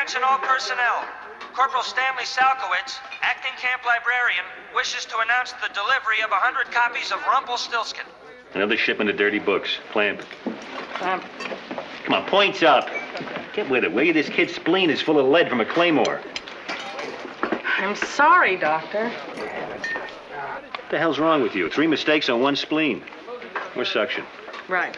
Attention all personnel. Corporal Stanley Salkowitz, acting camp librarian, wishes to announce the delivery of 100 copies of Rumpelstiltskin. Another shipment of dirty books. Clamp. Come on, points up. Get with it, will you? This kid's spleen is full of lead from a claymore. I'm sorry, Doctor. What the hell's wrong with you? 3 mistakes on 1 spleen. More suction. Right.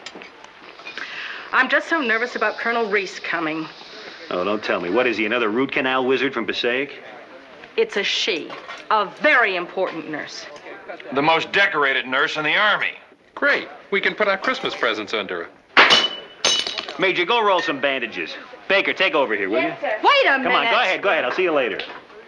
I'm just so nervous about Colonel Reese coming. Oh, don't tell me. What is he, another root canal wizard from Passaic? It's a she. A very important nurse. The most decorated nurse in the Army. Great. We can put our Christmas presents under her. Major, go roll some bandages. Baker, take over here, will you? Wait a minute. Come on, go ahead. I'll see you later.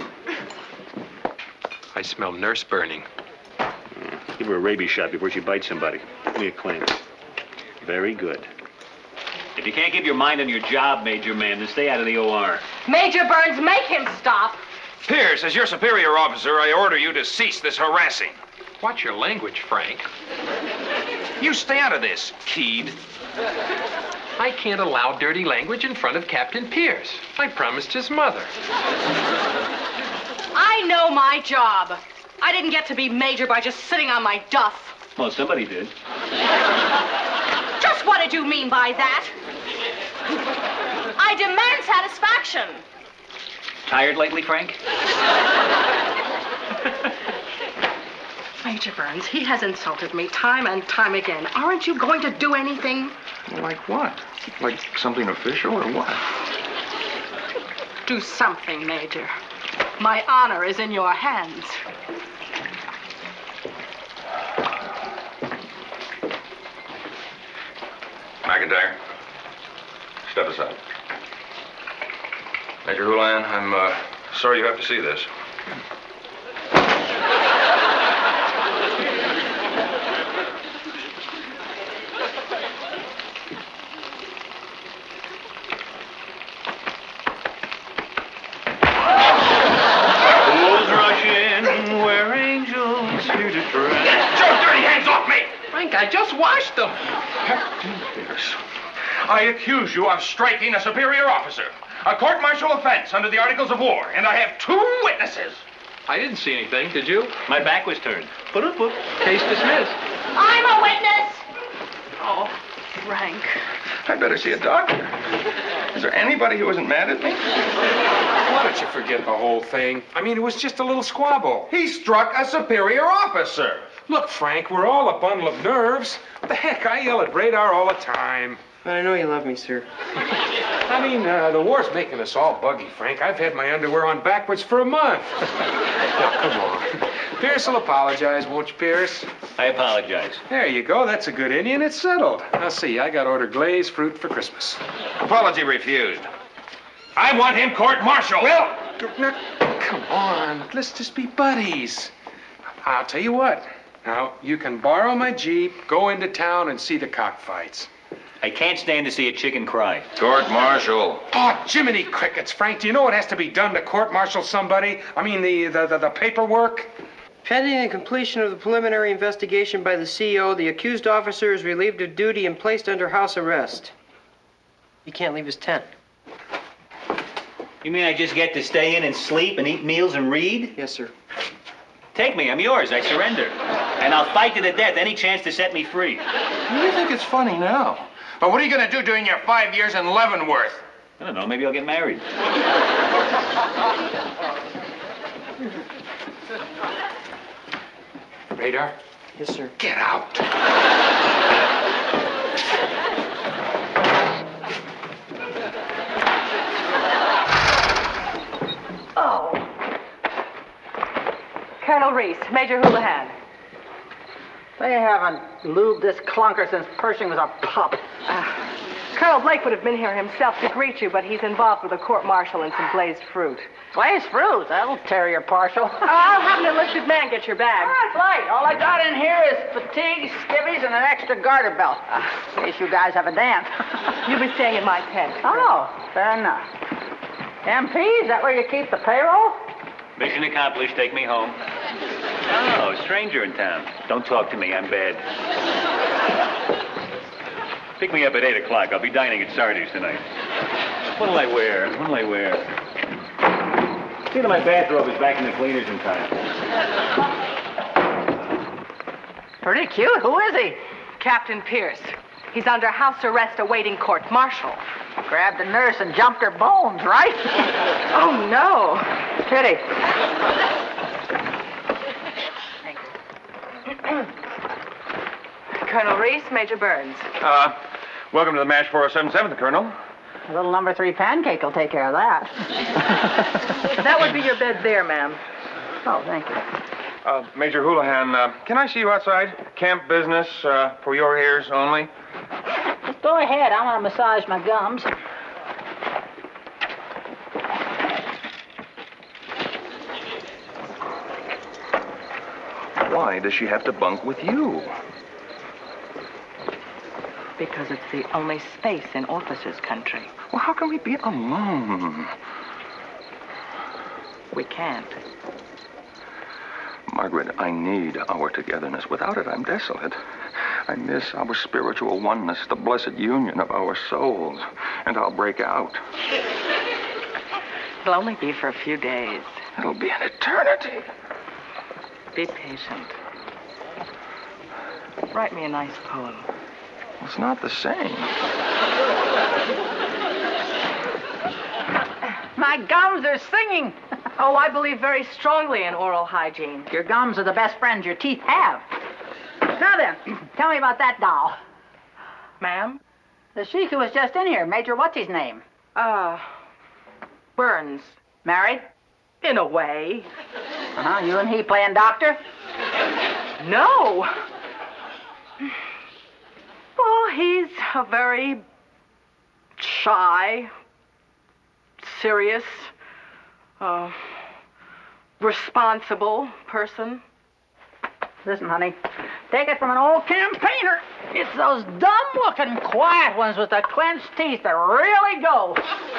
I smell nurse burning. Give her a rabies shot before she bites somebody. Give me a clamp. Very good. If you can't keep your mind on your job, Major Man, then stay out of the OR. Major Burns, make him stop. Pierce, as your superior officer, I order you to cease this harassing. Watch your language, Frank. You stay out of this, Keed. I can't allow dirty language in front of Captain Pierce. I promised his mother. I know my job. I didn't get to be major by just sitting on my duff. Well, somebody did. Just what did you mean by that? I demand satisfaction. Tired lately, Frank? Major Burns, he has insulted me time and time again. Aren't you going to do anything? Like what? Like something official or what? Do something, Major. My honor is in your hands. McIntyre, step aside. Major Houlihan, I'm sorry you have to see this. Fools rush in where angels fear to tread. Get your dirty hands off me! Frank, I just washed them. Pierce, I accuse you of striking a superior officer. A court-martial offense under the Articles of War, and I have 2 witnesses. I didn't see anything, did you? My back was turned. Case dismissed. I'm a witness. Oh, Frank. I'd better see a doctor. Is there anybody who isn't mad at me? Why don't you forget the whole thing? I mean, it was just a little squabble. He struck a superior officer. Look, Frank, we're all a bundle of nerves. What the heck, I yell at radar all the time. I know you love me, sir. I mean, the war's making us all buggy, Frank. I've had my underwear on backwards for a month. Now, come on. Pierce will apologize, won't you, Pierce? I apologize. There you go. That's a good Indian. It's settled. Now, see, I got ordered glazed fruit for Christmas. Apology refused. I want him court-martialed. Well, now, come on. Let's just be buddies. I'll tell you what. Now, you can borrow my Jeep, go into town, and see the cockfights. I can't stand to see a chicken cry. Court-martial. Oh, Jiminy Crickets, Frank. Do you know what has to be done to court-martial somebody? I mean, the paperwork? Pending the completion of the preliminary investigation by the CO, the accused officer is relieved of duty and placed under house arrest. He can't leave his tent. You mean I just get to stay in and sleep and eat meals and read? Yes, sir. Take me, I'm yours, I surrender. And I'll fight to the death any chance to set me free. You think it's funny now? But what are you going to do during your 5 years in Leavenworth? I don't know, maybe I'll get married. Radar? Yes, sir. Get out. Oh. Colonel Reese, Major Houlihan. They haven't lubed this clunker since Pershing was a pup. Colonel Blake would have been here himself to greet you, but he's involved with a court-martial and some glazed fruit. Glazed fruit, that'll tear your partial. I'll have an enlisted man get your bag. That's right. All I got in here is fatigue, skivvies, and an extra garter belt. In case you guys have a dance. You'll be staying in my tent. Oh, fair enough. MP, is that where you keep the payroll? Mission accomplished, take me home. Oh, a stranger in town. Don't talk to me, I'm bad. Pick me up at 8 o'clock. I'll be dining at Sardi's tonight. What'll I wear? See that my bathrobe is back in the cleaners in time. Pretty cute. Who is he? Captain Pierce. He's under house arrest awaiting court-martial. Grabbed a nurse and jumped her bones, right? Oh, no. Pity. Colonel Reese, Major Burns. Welcome to the MASH 4077th, Colonel. A little number 3 pancake will take care of that. That would be your bed there, ma'am. Oh, thank you. Major Houlihan, can I see you outside? Camp business for your ears only. Just go ahead. I want to massage my gums. Why does she have to bunk with you? Because it's the only space in officers' country. Well, how can we be alone? We can't. Margaret, I need our togetherness. Without it, I'm desolate. I miss our spiritual oneness, the blessed union of our souls. And I'll break out. It'll only be for a few days. It'll be an eternity. Be patient. Write me a nice poem. It's not the same. My gums are singing. Oh, I believe very strongly in oral hygiene. Your gums are the best friends your teeth have. Now then, tell me about that doll. Ma'am? The sheik who was just in here, Major what's-his-name? Burns. Married? In a way. Uh-huh. You and he playing doctor? No. Well, he's a very shy, serious, responsible person. Listen, honey, take it from an old campaigner. It's those dumb-looking, quiet ones with the clenched teeth that really go.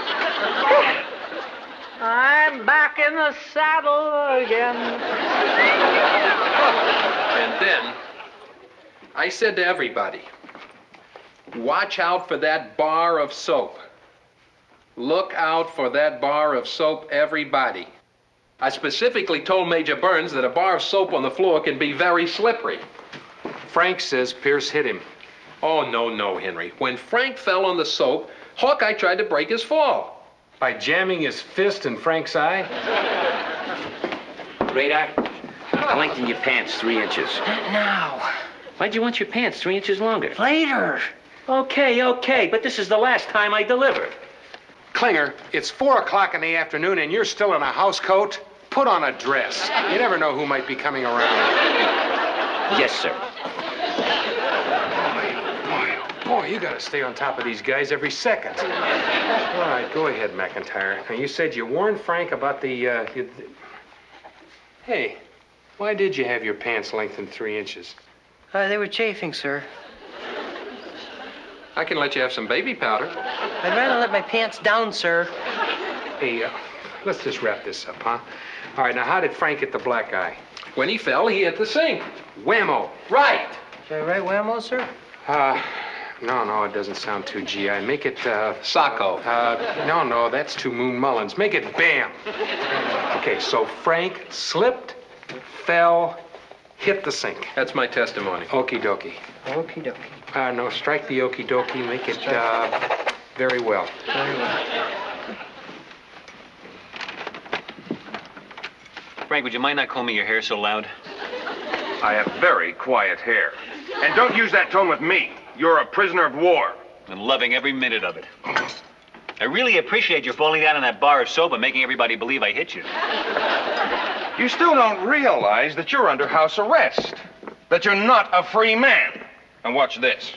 I'm back in the saddle again. And then I said to everybody, watch out for that bar of soap. Look out for that bar of soap, everybody. I specifically told Major Burns that a bar of soap on the floor can be very slippery. Frank says Pierce hit him. Oh, no, Henry. When Frank fell on the soap, Hawkeye tried to break his fall. By jamming his fist in Frank's eye? Radar, lengthen your pants 3 inches. Not now. Why'd you want your pants 3 inches longer? Later. Okay, but this is the last time I deliver. Klinger, it's 4 o'clock in the afternoon and you're still in a house coat? Put on a dress. You never know who might be coming around. Yes, sir. Boy, you gotta stay on top of these guys every second. All right, go ahead, McIntyre. Now, you said you warned Frank about the, Hey, why did you have your pants lengthened 3 inches? They were chafing, sir. I can let you have some baby powder. I'd rather let my pants down, sir. Hey, let's just wrap this up, huh? All right, now, how did Frank get the black eye? When he fell, he hit the sink. Whammo. Right. Should I write whammo, sir? No, it doesn't sound too GI. Make it, Socko. No, that's too Moon Mullins. Make it Bam. Okay, so Frank slipped, fell, hit the sink. That's my testimony. Okie dokie. Okie dokie. No, strike the okie dokie. Make it, very well. Very well. Frank, would you mind not combing your hair so loud? I have very quiet hair. And don't use that tone with me. You're a prisoner of war. I'm loving every minute of it. I really appreciate your falling down in that bar of soap and making everybody believe I hit you. You still don't realize that you're under house arrest. That you're not a free man. And watch this.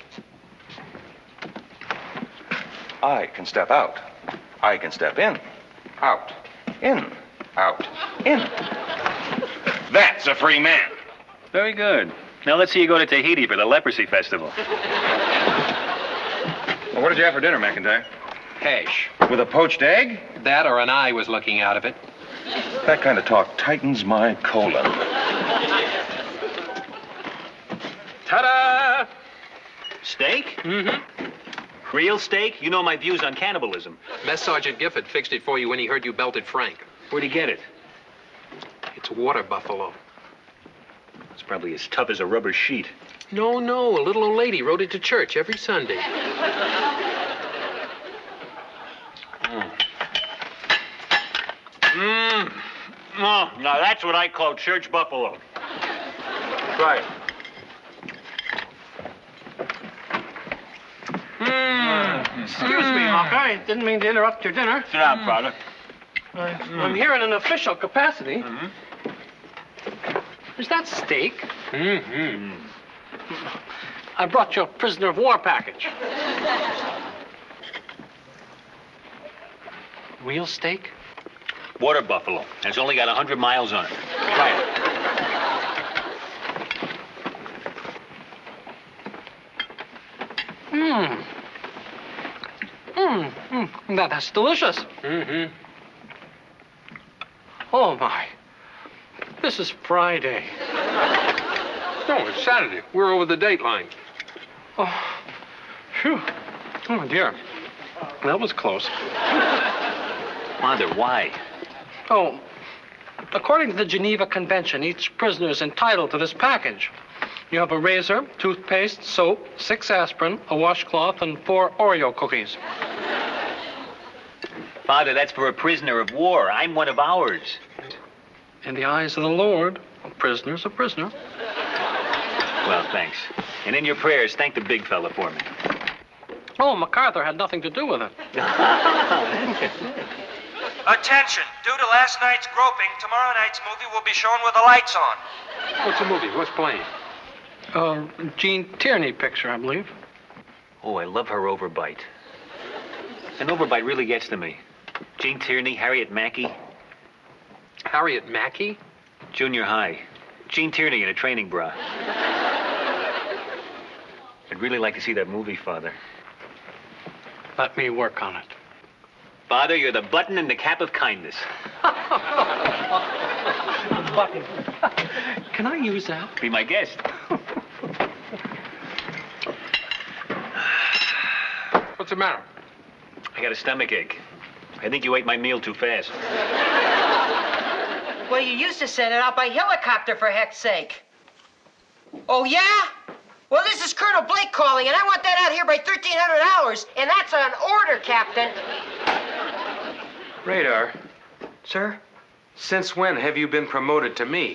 I can step out. I can step in. Out. In. Out. In. That's a free man. Very good. Now let's see you go to Tahiti for the leprosy festival. Well, what did you have for dinner, McIntyre? Hash. With a poached egg? That or an eye was looking out of it. That kind of talk tightens my colon. Ta-da! Steak? Mm-hmm. Real steak? You know my views on cannibalism. Mess Sergeant Gifford fixed it for you when he heard you belted Frank. Where'd he get it? It's water buffalo. It's probably as tough as a rubber sheet. No, a little old lady rode it to church every Sunday. Oh, now that's what I call church buffalo. Right. Excuse me, Hawk. I didn't mean to interrupt your dinner. Sit down, Father. I'm here in an official capacity. Is that steak? I brought you a prisoner of war package. Real steak? Water buffalo. And it's only got 100 miles on it. Try it. That's delicious. Oh, my. This is Friday. No, it's Saturday. We're over the date line. Oh, phew. Oh, dear. That was close. Father, why? Oh, according to the Geneva Convention, each prisoner is entitled to this package. You have a razor, toothpaste, soap, 6 aspirin, a washcloth, and 4 Oreo cookies. Father, that's for a prisoner of war. I'm one of ours. In the eyes of the Lord, a prisoner's a prisoner. Well, thanks. And in your prayers, thank the big fella for me. Oh, MacArthur had nothing to do with it. Attention! Due to last night's groping, tomorrow night's movie will be shown with the lights on. What's the movie? What's playing? Gene Tierney picture, I believe. Oh, I love her overbite. An overbite really gets to me. Gene Tierney, Harriet Mackey. Harriet Mackey? Junior high. Gene Tierney in a training bra. I'd really like to see that movie, Father. Let me work on it. Father, you're the button in the cap of kindness. Button. Can I use that? Be my guest. What's the matter? I got a stomach ache. I think you ate my meal too fast. Well, you used to send it out by helicopter, for heck's sake. Oh, yeah? Well, this is Colonel Blake calling, and I want that out here by 1300 hours, and that's an order, Captain. Radar, Sir? since when have you been promoted to me?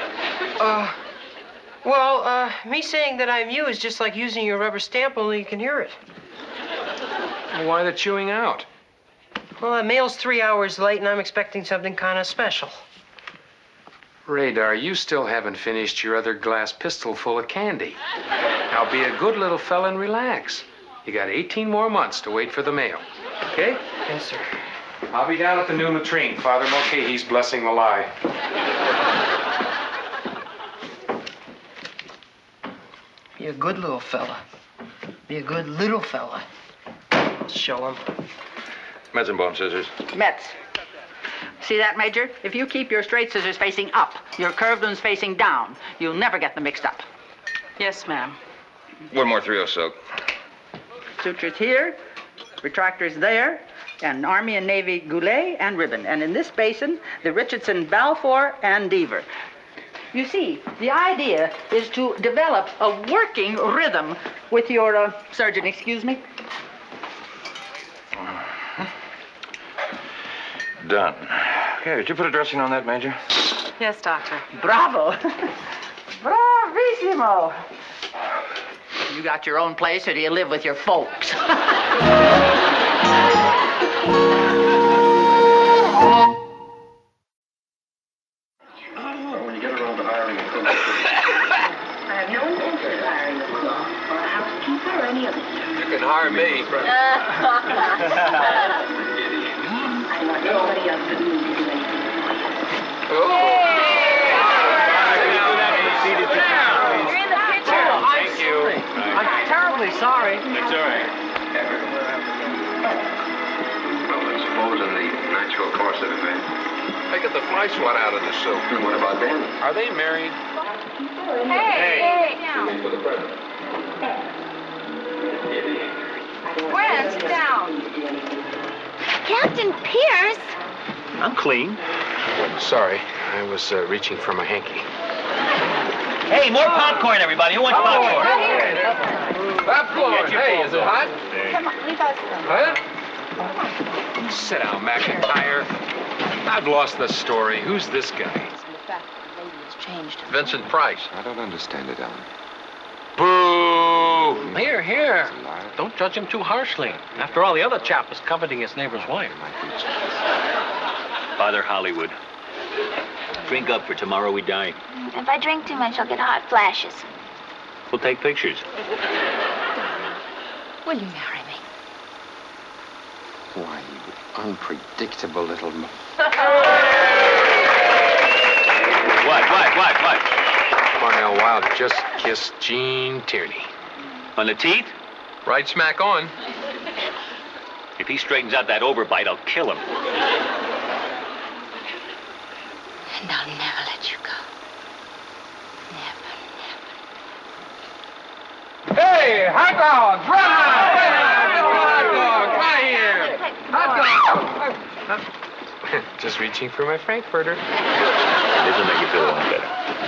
Me saying that I'm you is just like using your rubber stamp, only you can hear it. Why the chewing out? Well, the mail's 3 hours late, and I'm expecting something kind of special. Radar, you still haven't finished your other glass pistol full of candy. Now be a good little fella and relax. You got 18 more months to wait for the mail. Okay? Yes, sir. I'll be down at the new latrine. Father Mulcahy's blessing the lie. Be a good little fella. Be a good little fella. I'll show him. Metzenbaum scissors. Metz. See that, Major? If you keep your straight scissors facing up, your curved ones facing down, you'll never get them mixed up. Yes, ma'am. One more 3-0 soak. Sutures here, retractors there, and Army and Navy goulet and ribbon. And in this basin, the Richardson Balfour and Deaver. You see, the idea is to develop a working rhythm with your, surgeon, excuse me. Done. Okay, did you put a dressing on that, Major? Yes, Doctor. Bravo. Bravissimo. You got your own place, or do you live with your folks? When you get around to hiring a cook. I have no intention of hiring a cook or a housekeeper or any other. You can hire me. I want nobody else but me to do anything. You're in the picture. Thank you. I'm terribly sorry. That's all right. Well, I suppose in the natural course of events. They get the fly swat out of the soup. What about them? Are they married? Hey. For the present. Where? Sit down. Captain Pierce? I'm clean. Sorry, I was reaching for my hanky. Hey, more popcorn, everybody. Who wants popcorn? Popcorn! Hey, is it hot? Come on, leave us some. Huh? Sit down, McIntyre. I've lost the story. Who's this guy? The fact that the lady has changed. Vincent Price. I don't understand it, Ellen. Boo! Here. Don't judge him too harshly. After all, the other chap was coveting his neighbor's wife. Father Hollywood. Drink up, for tomorrow we die. If I drink too much, I'll get hot flashes. We'll take pictures. Will you marry me? Why, you unpredictable little... What? Cornell Wilde just kissed Gene Tierney. On the teeth? Right smack on. If he straightens out that overbite, I'll kill him. And I'll never let you go. Never. Hey, hot dogs! Hot dog! Just reaching for my Frankfurter. Doesn't make you feel any better.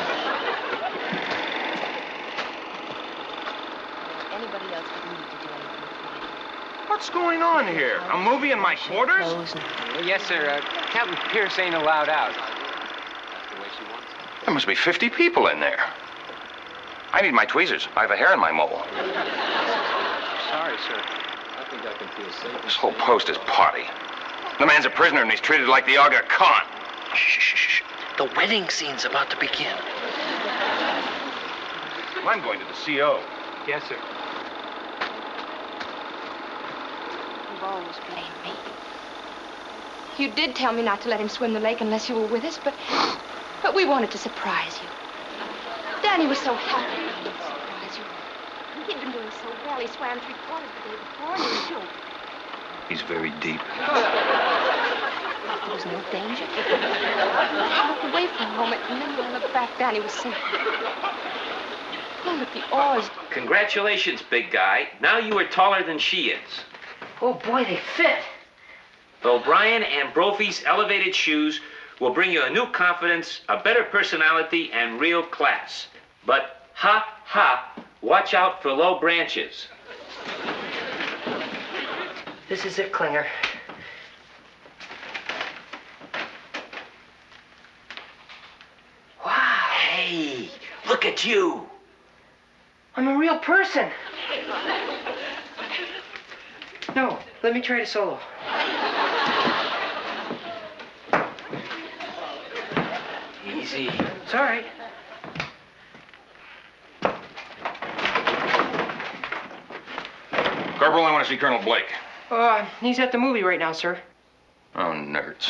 Anybody else would need to do anything. What's going on here? A movie in my quarters? Yes, sir. Captain Pierce ain't allowed out. There must be 50 people in there. I need my tweezers. I have a hair in my mole. Sorry, sir. I think I can feel safe. This whole post is potty. The man's a prisoner and he's treated like the Aga Khan. Shh. The wedding scene's about to begin. I'm going to the CO. Yes, sir. You've always blamed me. You did tell me not to let him swim the lake unless you were with us, but we wanted to surprise you. Danny was so happy we wanted to surprise you. He'd been doing so well. He swam 3/4 the day before and he was killed. He's very deep. There was no danger. I looked away for a moment, and then when I looked back, Danny was safe. Look at the oars. Congratulations, big guy. Now you are taller than she is. Oh, boy, they fit. The O'Brien and Brophy's elevated shoes will bring you a new confidence, a better personality, and real class. But, ha, watch out for low branches. This is it, Klinger. Wow. Hey, look at you. I'm a real person. No, let me try to solo. Easy. It's all right. Corporal, I want to see Colonel Blake. He's at the movie right now, sir. Oh, nerds.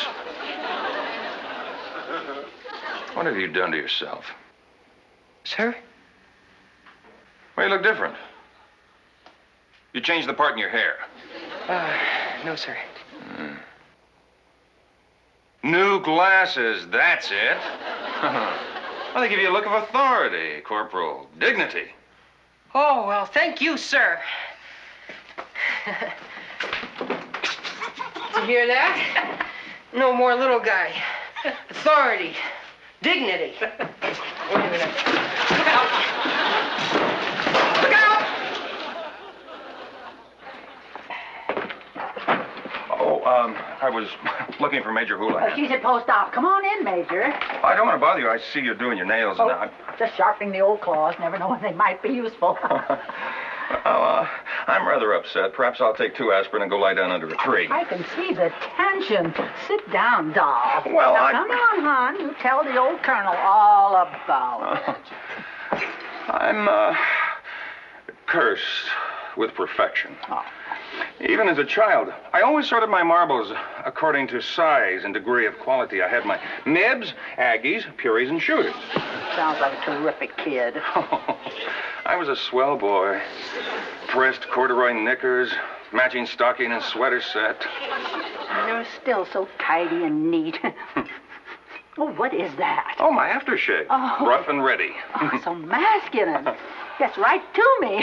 What have you done to yourself? Sir? Well, you look different. You changed the part in your hair. No, sir. New glasses, that's it. Well, they give you a look of authority, Corporal. Dignity. Oh, well, thank you, sir. Did you hear that? No more little guy. Authority. Dignity. Wait a minute. Look out! Look out! Oh, I was looking for Major Houlihan. She's at post-op. Come on in, Major. I don't want to bother you. I see you're doing your nails now. Just sharpening the old claws. Never know when they might be useful. I'm rather upset. Perhaps I'll take 2 aspirin and go lie down under a tree. I can see the tension. Sit down, doll. Well, now, come on, hon. You tell the old colonel all about it. I'm, cursed with perfection. Oh. Even as a child, I always sorted my marbles according to size and degree of quality. I had my nibs, Aggies, purees, and shooters. Sounds like a terrific kid. I was a swell boy. Pressed corduroy knickers, matching stocking and sweater set. You're still so tidy and neat. Oh, what is that? Oh, my aftershave. Oh. Rough and ready. Oh, so masculine. Gets right to me.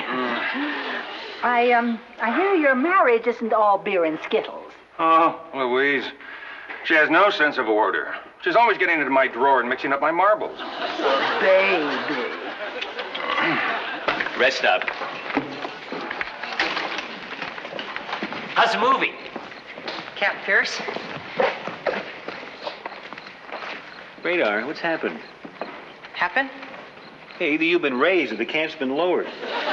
I hear your marriage isn't all beer and skittles. Oh, Louise. She has no sense of order. She's always getting into my drawer and mixing up my marbles. Baby. Rest up. How's the movie? Cap Pierce? Radar, what's happened? Happen? Hey, either you've been raised or the camp's been lowered.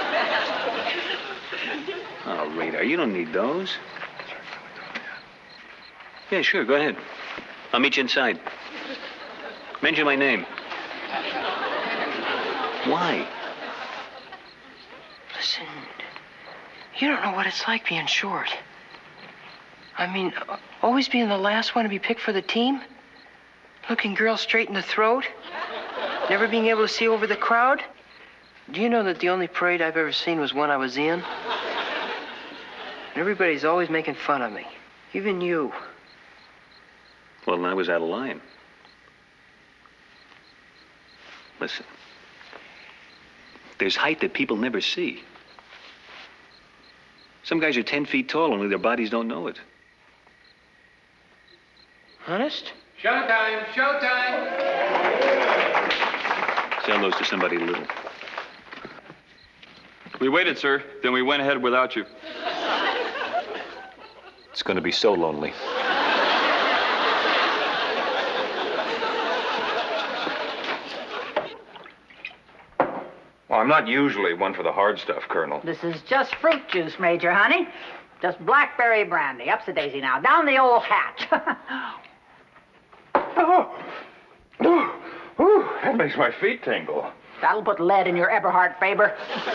Oh, Radar, you don't need those. Yeah, sure, go ahead. I'll meet you inside. Mention my name. Why? Listen, you don't know what it's like being short. I mean, always being the last one to be picked for the team. Looking girls straight in the throat. Never being able to see over the crowd. Do you know that the only parade I've ever seen was one I was in? And everybody's always making fun of me. Even you. Well, then I was out of line. Listen. There's height that people never see. Some guys are 10 feet tall, only their bodies don't know it. Honest? Showtime! Showtime! Sell those to somebody little. We waited, sir. Then we went ahead without you. It's going to be so lonely. Well, I'm not usually one for the hard stuff, Colonel. This is just fruit juice, Major, honey. Just blackberry brandy. Up's the daisy now. Down the old hatch. That makes my feet tingle. That'll put lead in your Eberhard, Faber.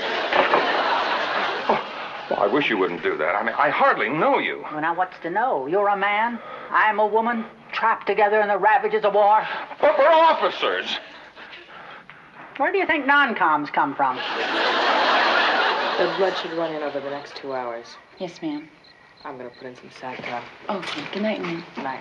Well, I wish you wouldn't do that. I mean, I hardly know you. Well, now, what's to know? You're a man. I'm a woman. Trapped together in the ravages of war. But we're officers. Where do you think non-coms come from? The blood should run in over the next 2 hours. Yes, ma'am. I'm going to put in some Satcom. Okay. Good night, ma'am. Good night.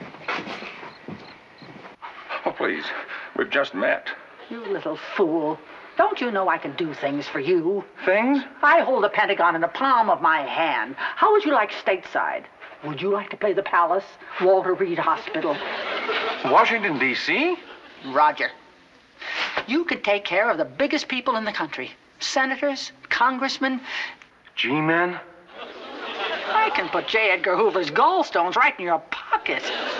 Oh, please. We've just met. You little fool. Don't you know I can do things for you? Things? I hold the Pentagon in the palm of my hand. How would you like stateside? Would you like to play the Palace, Walter Reed Hospital? Washington, D.C.? Roger. You could take care of the biggest people in the country. Senators, congressmen. G-men? I can put J. Edgar Hoover's gallstones right in your pocket.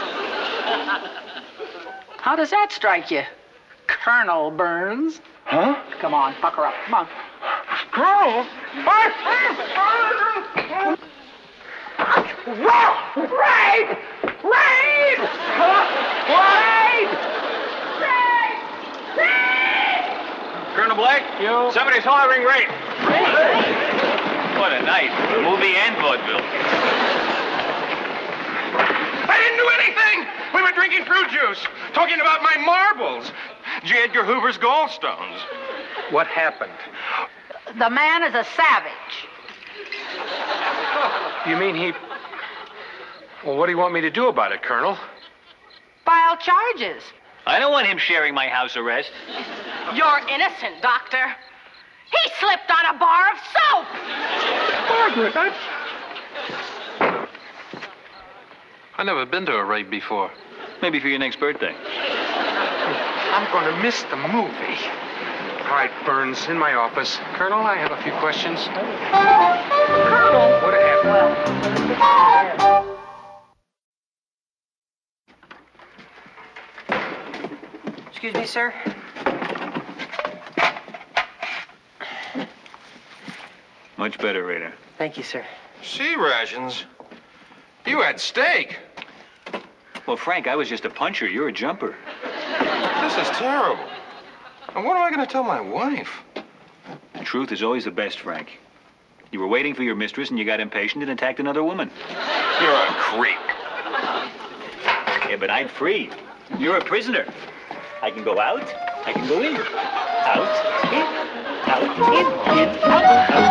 How does that strike you, Colonel Burns? Huh? Come on, pucker up. Come on. Colonel? Raid! Raid! Raid! Colonel Blake? You? Somebody's hollering rape. What a night. Movie and vaudeville. I didn't do anything! We were drinking fruit juice, talking about my marbles. J. Edgar Hoover's gallstones. What happened? The man is a savage. You mean he... Well, what do you want me to do about it, Colonel? File charges. I don't want him sharing my house arrest. You're innocent, Doctor. He slipped on a bar of soap. Margaret, I've never been to a raid before. Maybe for your next birthday. I'm going to miss the movie. All right, Burns, in my office. Colonel, I have a few questions. Colonel! What happened? Excuse me, sir. Much better, Radar. Thank you, sir. Sea rations? You had steak. Well, Frank, I was just a puncher. You're a jumper. This is terrible. And what am I going to tell my wife? The truth is always the best, Frank. You were waiting for your mistress and you got impatient and attacked another woman. You're a creep. Yeah, but I'm free. You're a prisoner. I can go out. I can go in. Out, in, out, in, out, out.